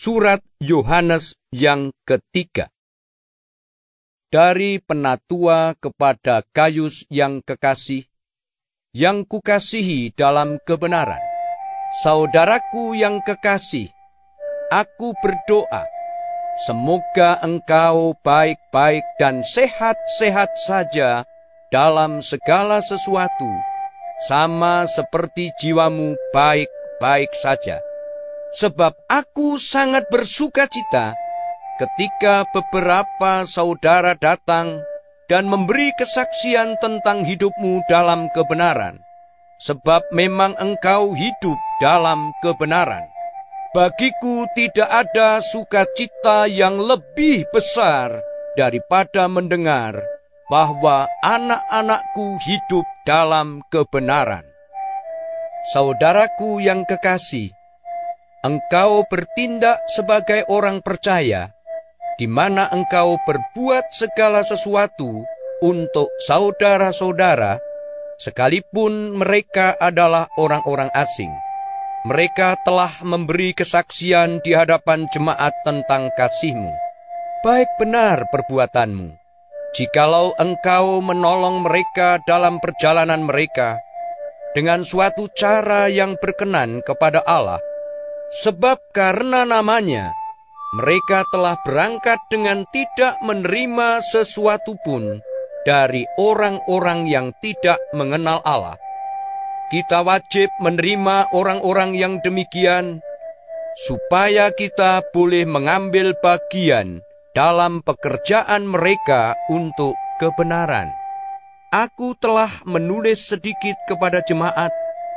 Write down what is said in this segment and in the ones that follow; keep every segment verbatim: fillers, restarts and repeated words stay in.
Surat Yohanes yang ketiga. Dari penatua kepada Gayus yang kekasih, yang kukasihi dalam kebenaran. Saudaraku yang kekasih, aku berdoa, semoga engkau baik-baik dan sehat-sehat saja dalam segala sesuatu, sama seperti jiwamu baik-baik saja. Sebab aku sangat bersukacita ketika beberapa saudara datang dan memberi kesaksian tentang hidupmu dalam kebenaran, sebab memang engkau hidup dalam kebenaran. Bagiku tidak ada sukacita yang lebih besar daripada mendengar bahwa anak-anakku hidup dalam kebenaran. Saudaraku yang kekasih, engkau bertindak sebagai orang percaya, di mana engkau berbuat segala sesuatu untuk saudara-saudara, sekalipun mereka adalah orang-orang asing. Mereka telah memberi kesaksian di hadapan jemaat tentang kasih-Mu. Baik benar perbuatanmu, jikalau engkau menolong mereka dalam perjalanan mereka, dengan suatu cara yang berkenan kepada Allah. Sebab karena namanya, mereka telah berangkat dengan tidak menerima sesuatu pun dari orang-orang yang tidak mengenal Allah. Kita wajib menerima orang-orang yang demikian, supaya kita boleh mengambil bagian dalam pekerjaan mereka untuk kebenaran. Aku telah menulis sedikit kepada jemaat,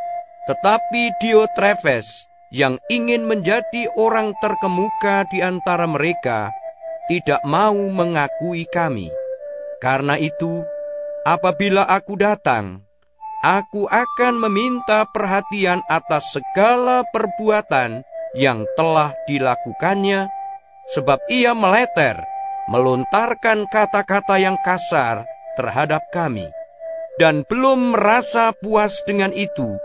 tetapi Diotrefes, yang ingin menjadi orang terkemuka di antara mereka, tidak mau mengakui kami. Karena itu, apabila aku datang, aku akan meminta perhatian atas segala perbuatan yang telah dilakukannya, sebab ia meleter, melontarkan kata-kata yang kasar terhadap kami, dan belum merasa puas dengan itu.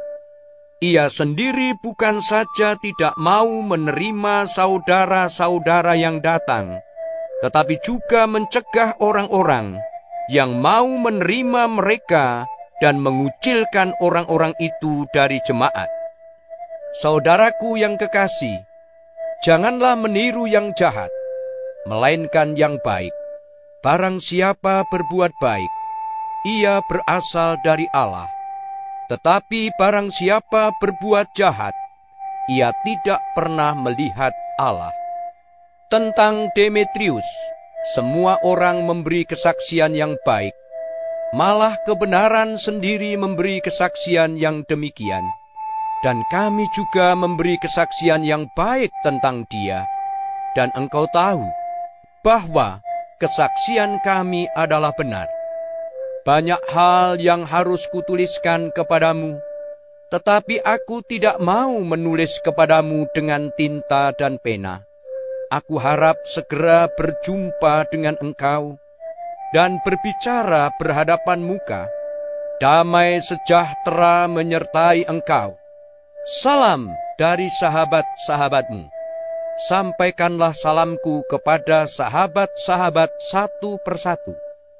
Ia sendiri bukan saja tidak mau menerima saudara-saudara yang datang, tetapi juga mencegah orang-orang yang mau menerima mereka dan mengucilkan orang-orang itu dari jemaat. Saudaraku yang kekasih, janganlah meniru yang jahat, melainkan yang baik. Barang siapa berbuat baik, ia berasal dari Allah. Tetapi barang siapa berbuat jahat, ia tidak pernah melihat Allah. Tentang Demetrius, semua orang memberi kesaksian yang baik, malah kebenaran sendiri memberi kesaksian yang demikian. Dan kami juga memberi kesaksian yang baik tentang dia. Dan engkau tahu bahwa kesaksian kami adalah benar. Banyak hal yang harus kutuliskan kepadamu, tetapi aku tidak mau menulis kepadamu dengan tinta dan pena. Aku harap segera berjumpa dengan engkau dan berbicara berhadapan muka. Damai sejahtera menyertai engkau. Salam dari sahabat-sahabatmu. Sampaikanlah salamku kepada sahabat-sahabat satu persatu.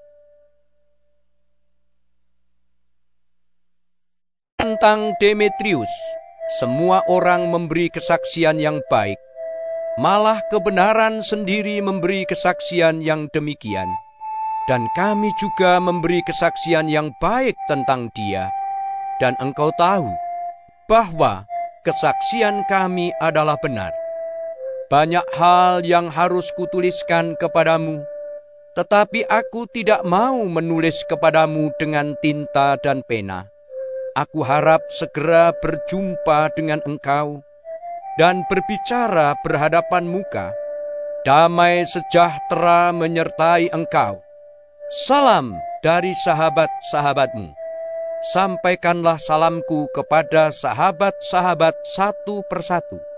Tentang Demetrius, semua orang memberi kesaksian yang baik, malah kebenaran sendiri memberi kesaksian yang demikian. Dan kami juga memberi kesaksian yang baik tentang dia. Dan engkau tahu bahwa kesaksian kami adalah benar. Banyak hal yang harus kutuliskan kepadamu, tetapi aku tidak mau menulis kepadamu dengan tinta dan pena. Aku harap segera berjumpa dengan engkau dan berbicara berhadapan muka. Damai sejahtera menyertai engkau. Salam dari sahabat-sahabatmu. Sampaikanlah salamku kepada sahabat-sahabat satu persatu.